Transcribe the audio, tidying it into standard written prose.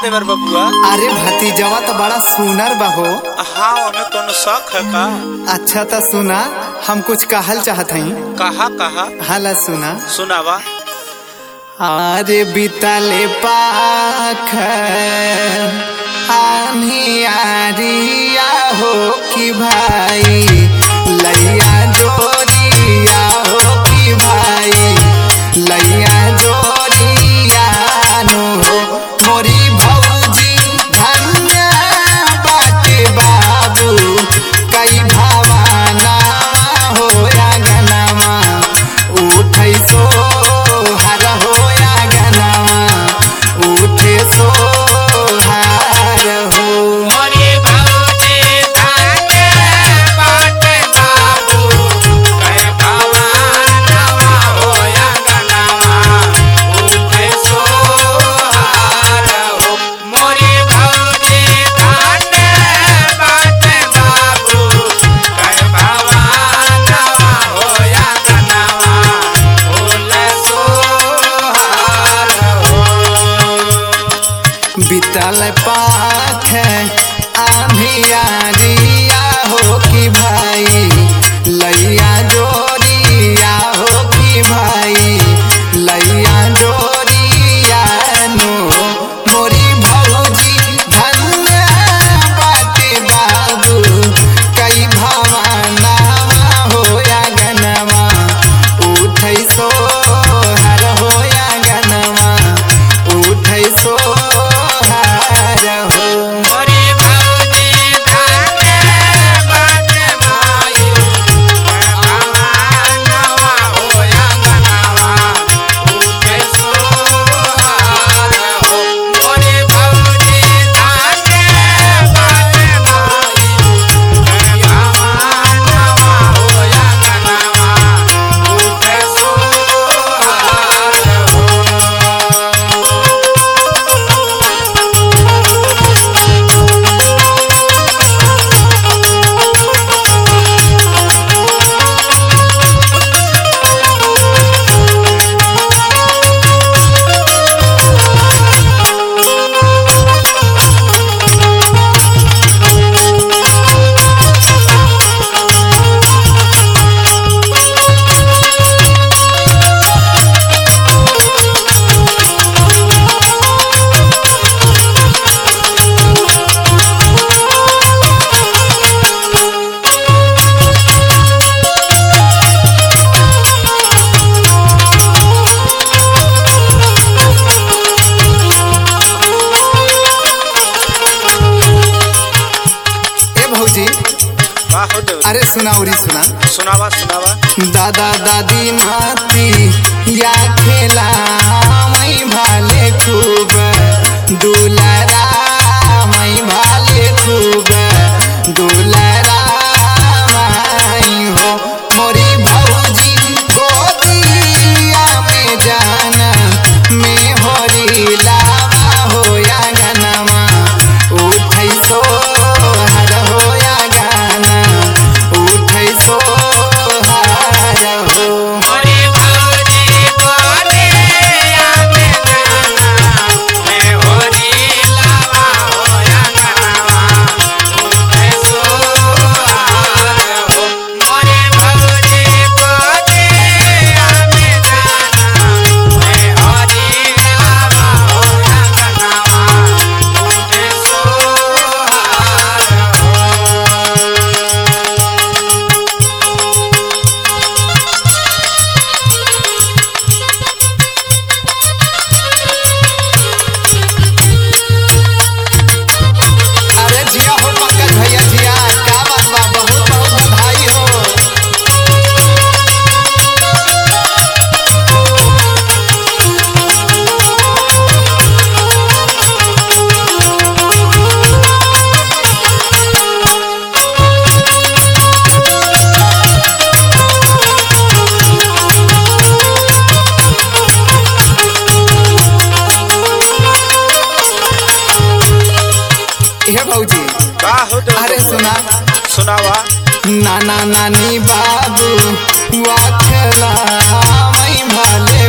देवर बबुआ। अरे भतीजवा तो बड़ा सुनर बहो। हाँ ओमे कोनो शक है का? अच्छा तो सुना, हम कुछ कहल चाहत हई। कहा कहा? हाला सुना। सुनावा। अरे बितले पाख आनियारिया हो कि भाई लैया जोरिया हो कि भाई लैया जोरिया नो मोरी भौजी धन्य बाटे बाबू कई भावाना हो या गनमा उठै सो हर हो या गनमा उठे सो हार हो। बितल पाख आंधियारिया हो कि भाई लैया जोरिया हो कि भाई लैया जोरिया नो मोरी भौजी धन्य बाटे बाबू कई भावना हो या गनमा उठै सो हर हो या गनमा उठै सो अरे सुनाउरी सुना। सुनावा सुनावा। दादा दादी नाती या खेला मई भाले खूब दुलरा मई भाले खूब दुलरा माई हो मोरी भौजी गोदिया में जाना में होरी लावा हो या गनमा उठै सो हर हो या गाना उठै सो हार हो। अरे सुना। सुनावा। नाना नानी बाबू वाखला मई भाले